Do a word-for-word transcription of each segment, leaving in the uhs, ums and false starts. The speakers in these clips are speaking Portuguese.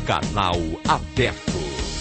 Canal aberto.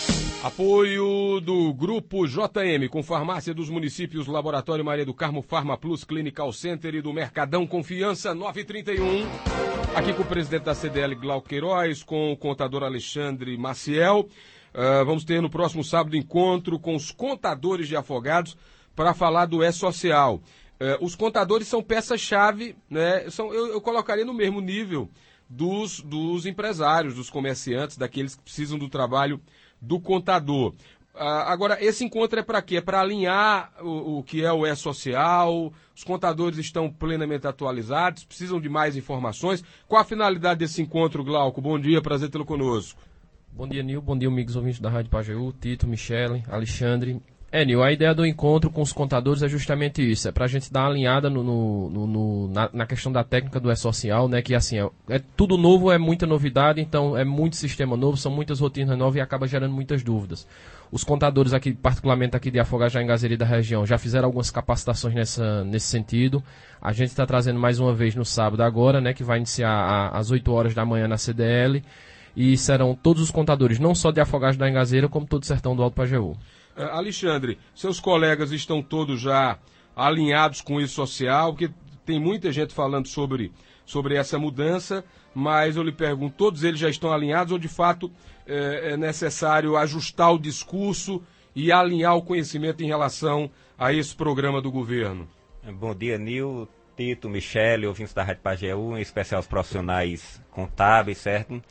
Apoio do Grupo J M, com farmácia dos municípios, Laboratório Maria do Carmo, Farma Plus, Clinical Center e do Mercadão Confiança, nove e trinta e um. Aqui com o presidente da C D L, Glauco Queiroz, com o contador Alexandre Maciel. Uh, vamos ter no próximo sábado encontro com os contadores de Afogados para falar do E-Social. Uh, os contadores são peça-chave, né? São, eu, eu colocaria no mesmo nível dos, dos empresários, dos comerciantes, daqueles que precisam do trabalho do contador. Uh, agora, esse encontro é para quê? É para alinhar o, o que é o E-Social, os contadores estão plenamente atualizados, precisam de mais informações. Qual a finalidade desse encontro, Glauco? Bom dia, prazer tê-lo conosco. Bom dia, Nil, bom dia, amigos ouvintes da Rádio Pajeú, Tito, Michele, Alexandre. É, Nil, a ideia do encontro com os contadores é justamente isso, é para a gente dar uma alinhada no, no, no, no, na, na questão da técnica do E-Social, né, que assim, é, é tudo novo, é muita novidade, então é muito sistema novo, são muitas rotinas novas e acaba gerando muitas dúvidas. Os contadores aqui, particularmente aqui de Afogados, Engazeira e da região, já fizeram algumas capacitações nessa, nesse sentido. A gente está trazendo mais uma vez no sábado agora, né, que vai iniciar a, às oito horas da manhã na C D L, e serão todos os contadores, não só de Afogados da Engazeira, como todo o sertão do Alto Pajeú. Uh, Alexandre, seus colegas estão todos já alinhados com isso social, porque tem muita gente falando sobre, sobre essa mudança, mas eu lhe pergunto, todos eles já estão alinhados ou de fato é, é necessário ajustar o discurso e alinhar o conhecimento em relação a esse programa do governo? Bom dia, Nil, Tito, Michele, ouvintes da Rádio Pajeú, em especial os profissionais contábeis, certo?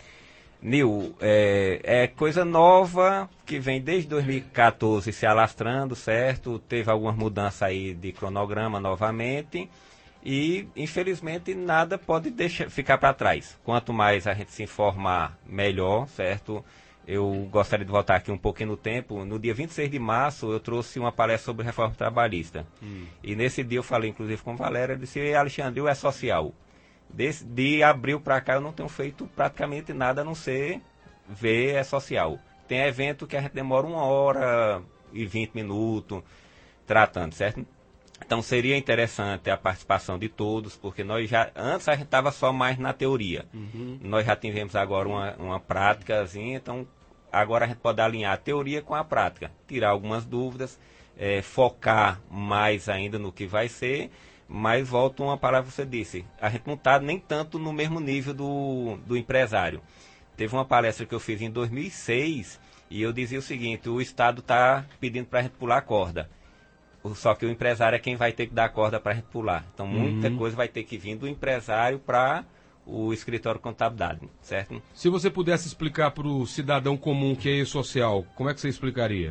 Nil, é, é coisa nova que vem desde dois mil e quatorze se alastrando, certo? Teve algumas mudanças aí de cronograma novamente e, infelizmente, nada pode deixar, ficar para trás. Quanto mais a gente se informar, melhor, certo? Eu gostaria de voltar aqui um pouquinho no tempo. No dia vinte e seis de março, eu trouxe uma palestra sobre reforma trabalhista. Hum. E nesse dia eu falei, inclusive, com Valéria, eu disse, Alexandre, o E-Social. Desse, de abril para cá eu não tenho feito praticamente nada a não ser ver E-Social. Tem evento que a gente demora uma hora e vinte minutos tratando, certo? Então seria interessante a participação de todos, porque nós já, antes a gente estava só mais na teoria. Uhum. Nós já tivemos agora uma, uma práticazinha, então agora a gente pode alinhar a teoria com a prática, tirar algumas dúvidas, é, focar mais ainda no que vai ser. Mas volto a uma palavra que você disse, a gente não está nem tanto no mesmo nível do, do empresário. Teve uma palestra que eu fiz em dois mil e seis e eu dizia o seguinte, o Estado está pedindo para a gente pular a corda. Só que o empresário é quem vai ter que dar a corda para a gente pular. Então muita uhum. coisa vai ter que vir do empresário para o escritório de contabilidade, certo? Se você pudesse explicar para o cidadão comum que é E-Social, como é que você explicaria?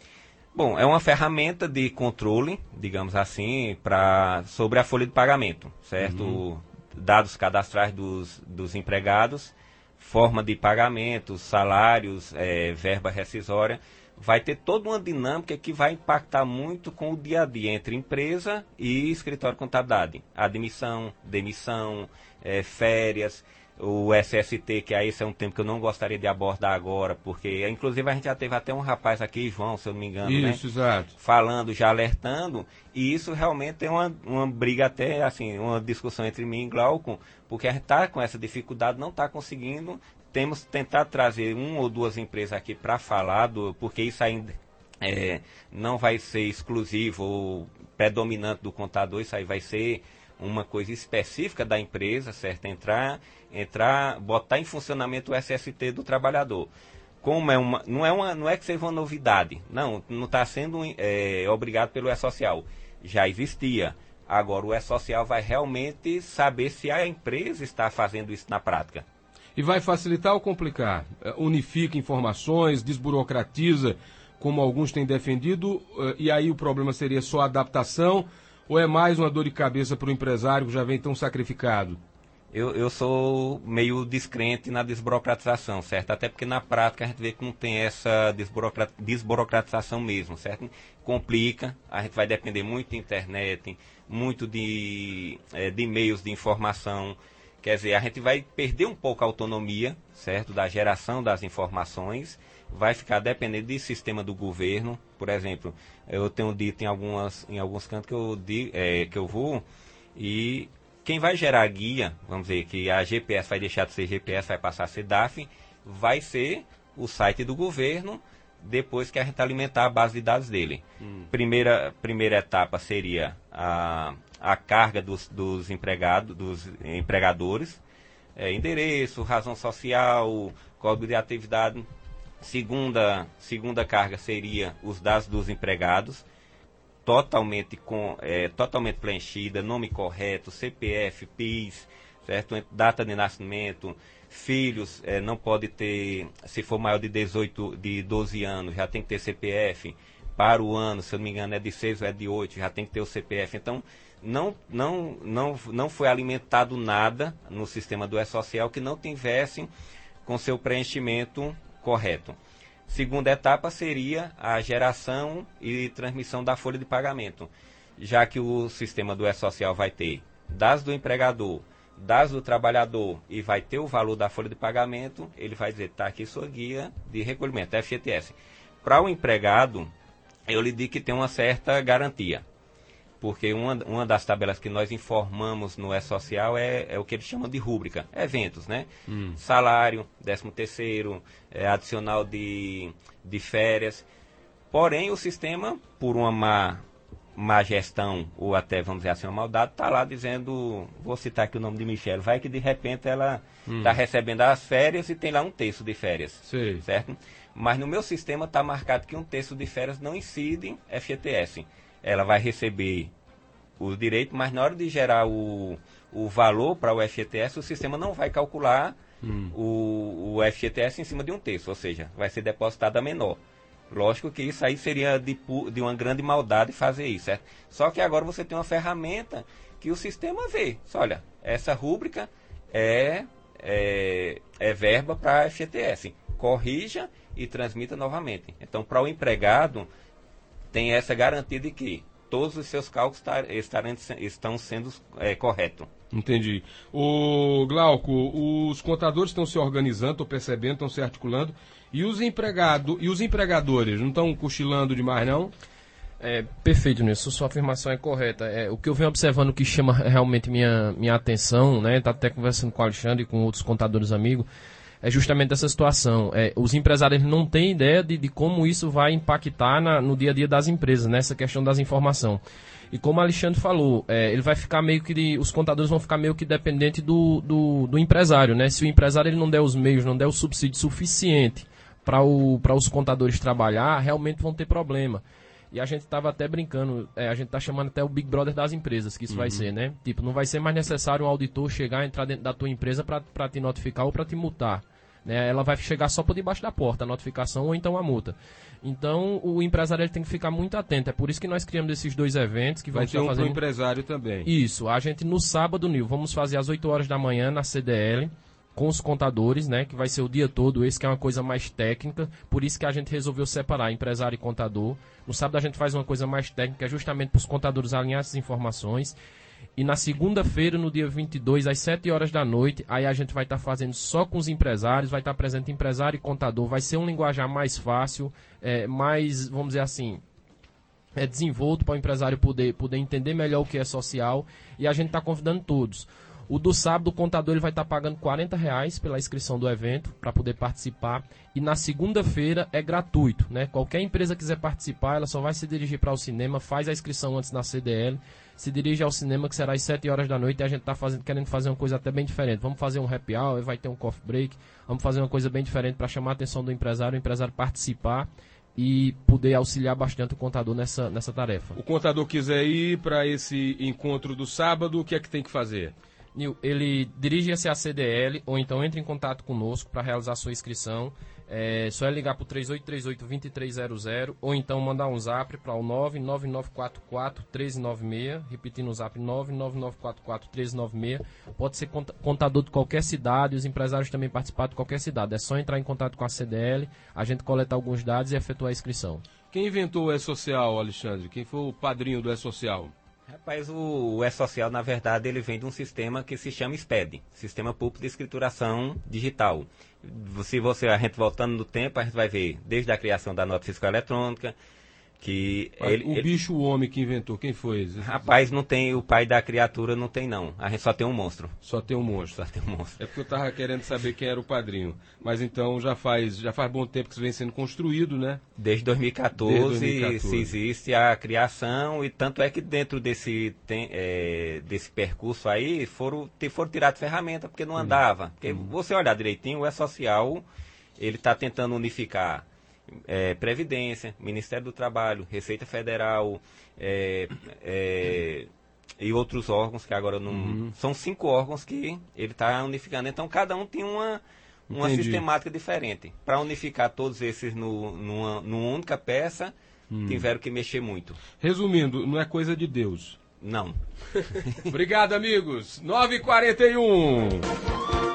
Bom, é uma ferramenta de controle, digamos assim, pra, sobre a folha de pagamento, certo? Uhum. Dados cadastrais dos, dos empregados, forma de pagamento, salários, é, verba rescisória. Vai ter toda uma dinâmica que vai impactar muito com o dia a dia entre empresa e escritório de contabilidade. Admissão, demissão, é, férias, o S S T, que aí esse é um tema que eu não gostaria de abordar agora, porque inclusive a gente já teve até um rapaz aqui, João, se eu não me engano, isso, né? Exato. Falando, já alertando, e isso realmente é uma, uma briga até, assim, uma discussão entre mim e Glauco, porque a gente está com essa dificuldade, não está conseguindo, temos tentado trazer uma ou duas empresas aqui para falar, do, porque isso ainda é, não vai ser exclusivo ou predominante do contador, isso aí vai ser uma coisa específica da empresa, certo? Entrar, entrar, botar em funcionamento o S S T do trabalhador. Como é uma, não é uma, não é que seja uma novidade, não, não está sendo é, obrigado pelo E-Social. Já existia. Agora o E-Social vai realmente saber se a empresa está fazendo isso na prática. E vai facilitar ou complicar? Unifica informações, desburocratiza, como alguns têm defendido, e aí o problema seria só a adaptação? Ou é mais uma dor de cabeça para o empresário que já vem tão sacrificado? Eu, eu sou meio descrente na desburocratização, certo? Até porque na prática a gente vê que não tem essa desburocrat, desburocratização mesmo, certo? Complica, a gente vai depender muito de internet, muito de, é, de meios de informação. Quer dizer, a gente vai perder um pouco a autonomia, certo? Da geração das informações. Vai ficar dependendo do sistema do governo. Por exemplo, eu tenho dito em, algumas, em alguns cantos que eu, é, que eu vou, e quem vai gerar guia, vamos dizer, que a G P S vai deixar de ser G P S, vai passar a ser D A F, vai ser o site do governo, depois que a gente alimentar a base de dados dele. Hum. Primeira, primeira etapa seria a, a carga dos, dos empregados, dos empregadores, é, endereço, razão social, código de atividade. Segunda, segunda carga seria os dados dos empregados, totalmente, com, é, totalmente preenchida, nome correto, C P F, P I S, certo? Data de nascimento, filhos, é, não pode ter, se for maior de dezoito, de doze anos, já tem que ter C P F, para o ano, se eu não me engano, é de seis ou é de oito, já tem que ter o C P F. Então, não, não, não, não foi alimentado nada no sistema do E-Social que não tivesse com seu preenchimento correto. Segunda etapa seria a geração e transmissão da folha de pagamento, já que o sistema do E-Social vai ter dados do empregador, dados do trabalhador e vai ter o valor da folha de pagamento, ele vai dizer, está aqui sua guia de recolhimento, F G T S. Para o empregado, eu lhe digo que tem uma certa garantia, porque uma, uma das tabelas que nós informamos no E-Social é, é o que eles chamam de rúbrica, eventos, né? Hum. Salário, décimo terceiro, é, adicional de, de férias. Porém, o sistema, por uma má, má gestão, ou até, vamos dizer assim, uma maldade, está lá dizendo, vou citar aqui o nome de Michelle, vai que de repente ela está hum. recebendo as férias e tem lá um terço de férias, Sim. certo? Mas no meu sistema está marcado que um terço de férias não incide em F G T S. Ela vai receber o direito, mas na hora de gerar o, o valor para o F G T S, o sistema não vai calcular hum. o, o F G T S em cima de um terço, ou seja, vai ser depositado a menor. Lógico que isso aí seria de, de uma grande maldade fazer isso, certo? Só que agora você tem uma ferramenta que o sistema vê. Olha, essa rúbrica é, é, é verba para F G T S. Corrija e transmita novamente. Então, para o empregado, tem essa garantia de que todos os seus cálculos estarão, estão sendo é, corretos. Entendi. O Glauco, os contadores estão se organizando, estou percebendo, estão se articulando, e os empregados e os empregadores não estão cochilando demais, não? É, perfeito, Nilson, sua afirmação é correta. É, o que eu venho observando que chama realmente minha, minha atenção, né? Tá até conversando com o Alexandre e com outros contadores amigos, é justamente essa situação. É, os empresários não têm ideia de, de como isso vai impactar na, no dia a dia das empresas, nessa questão das informações. E como o Alexandre falou, é, ele vai ficar meio que de, os contadores vão ficar meio que dependentes do, do, do empresário, né? Se o empresário ele não der os meios, não der o subsídio suficiente para os contadores trabalhar, realmente vão ter problema. E a gente estava até brincando, é, a gente está chamando até o Big Brother das empresas, que isso uhum. vai ser, né? Tipo, não vai ser mais necessário um auditor chegar, entrar dentro da tua empresa para te notificar ou para te multar. Né? Ela vai chegar só por debaixo da porta, a notificação ou então a multa. Então, o empresário ele tem que ficar muito atento. É por isso que nós criamos esses dois eventos. Que vai ter um fazendo... pro empresário também. Isso. A gente, no sábado, Nil, vamos fazer às oito horas da manhã na C D L, com os contadores, né? Que vai ser o dia todo. Esse que é uma coisa mais técnica. Por isso que a gente resolveu separar empresário e contador. No sábado a gente faz uma coisa mais técnica, justamente para os contadores alinhar essas informações. E na segunda-feira, no dia vinte e dois, às sete horas da noite, aí a gente vai estar tá fazendo só com os empresários, vai estar tá presente empresário e contador, vai ser um linguajar mais fácil, é, mais, vamos dizer assim, é desenvolto para o empresário poder, poder entender melhor o que é social, e a gente está convidando todos. O do sábado, o contador ele vai estar tá pagando quarenta reais pela inscrição do evento, para poder participar. E na segunda-feira é gratuito, né? Qualquer empresa quiser participar, ela só vai se dirigir para o cinema, faz a inscrição antes na C D L, se dirige ao cinema, que será às sete horas da noite, e a gente está fazendo, querendo fazer uma coisa até bem diferente. Vamos fazer um happy hour, vai ter um coffee break, vamos fazer uma coisa bem diferente para chamar a atenção do empresário, o empresário participar e poder auxiliar bastante o contador nessa, nessa tarefa. O contador quiser ir para esse encontro do sábado, o que é que tem que fazer? Nil, ele dirige-se à C D L ou então entre em contato conosco para realizar a sua inscrição. É só é ligar para o três oito três oito, dois três zero zero ou então mandar um zap para o nove nove nove quatro quatro, um três nove seis, repetindo o zap nove nove nove quatro quatro, um três nove seis. Pode ser contador de qualquer cidade, os empresários também participar de qualquer cidade. É só entrar em contato com a C D L, a gente coleta alguns dados e efetuar a inscrição. Quem inventou o E-Social, Alexandre? Quem foi o padrinho do E-Social? Rapaz, o, o E-Social, na verdade, ele vem de um sistema que se chama S P E D, Sistema Público de Escrituração Digital. Se você, a gente voltando no tempo, a gente vai ver desde a criação da nota fiscal eletrônica, Que Mas ele, o ele- bicho, o homem que inventou, quem foi esse? Rapaz, não tem, o pai da criatura não tem não. A gente só tem um monstro. Só tem um monstro. Só tem um monstro. É porque eu tava querendo saber quem era o padrinho. Mas então já faz, já faz bom tempo que isso vem sendo construído, né? Desde dois mil e quatorze, Desde dois mil e quatorze. se existe a criação, e tanto é que dentro desse, tem, é, desse percurso aí foram, te- foram tiradas ferramentas porque não andava. Porque você olhar direitinho, o E-Social, ele está tentando unificar é, Previdência, Ministério do Trabalho, Receita Federal, é, é, e outros órgãos que agora não... São cinco órgãos que ele está unificando. Então cada um tem uma... uma Entendi. sistemática diferente. Para unificar todos esses no, numa, numa única peça, tiveram que mexer muito. Resumindo, não é coisa de Deus. Não. Obrigado, amigos. nove e quarenta e um.